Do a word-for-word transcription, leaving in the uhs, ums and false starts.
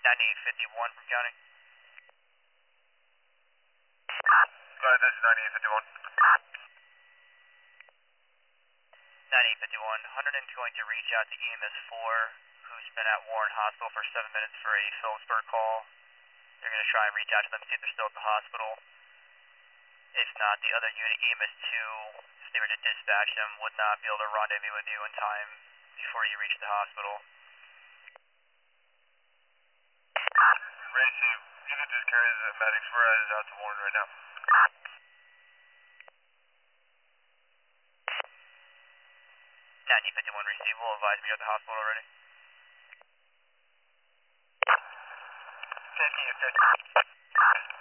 ninety-eight fifty-one from county. Go ahead, this is ninety-eight fifty-one. ninety-eight fifty-one, one hundred is going to reach out to E M S four, who's been at Warren Hospital for seven minutes for a Phillipsburg call. They're going to try and reach out to them, see if they're still at the hospital. If not, the other unit, E M S two, if they were to dispatch them, would not be able to rendezvous with you in time before you reach the hospital. Racy, you can just carry the medics. We're headed out to Warren right now. ninety fifty-one receive, will advise me you're at the hospital already. fifty to fifty.